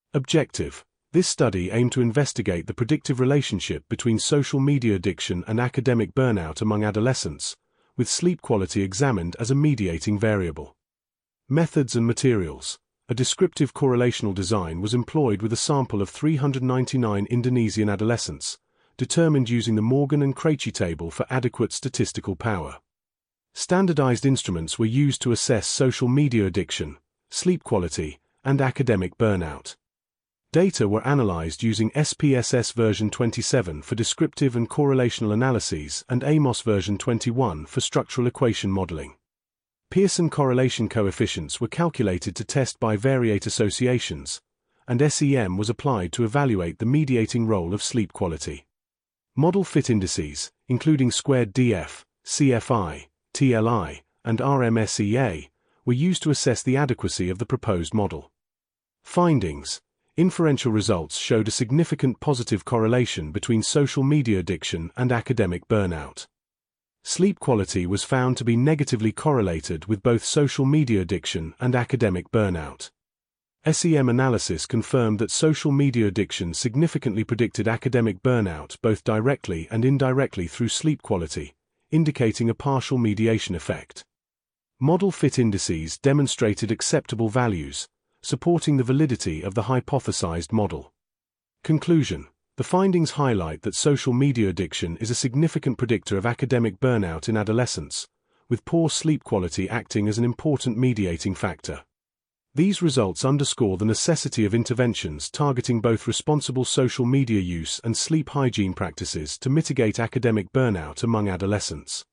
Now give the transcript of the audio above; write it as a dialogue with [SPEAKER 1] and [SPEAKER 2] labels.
[SPEAKER 1] Objective: this study aimed to investigate the predictive relationship between social media addiction and academic burnout among adolescents, with sleep quality examined as a mediating variable. Methods and materials. A descriptive correlational design was employed with a sample of 399 Indonesian adolescents, determined using the Morgan and Krejci table for adequate statistical power. Standardized instruments were used to assess social media addiction, sleep quality, and academic burnout. Data were analyzed using SPSS version 27 for descriptive and correlational analyses and Amos version 21 for structural equation modeling. Pearson correlation coefficients were calculated to test bivariate associations, and SEM was applied to evaluate the mediating role of sleep quality. Model fit indices, including squared DF, CFI, TLI, and RMSEA, were used to assess the adequacy of the proposed model. Findings: inferential results showed a significant positive correlation between social media addiction and academic burnout. Sleep quality was found to be negatively correlated with both social media addiction and academic burnout. SEM analysis confirmed that social media addiction significantly predicted academic burnout both directly and indirectly through sleep quality, indicating a partial mediation effect. Model fit indices demonstrated acceptable values, supporting the validity of the hypothesized model. Conclusion: the findings highlight that social media addiction is a significant predictor of academic burnout in adolescents, with poor sleep quality acting as an important mediating factor. These results underscore the necessity of interventions targeting both responsible social media use and sleep hygiene practices to mitigate academic burnout among adolescents.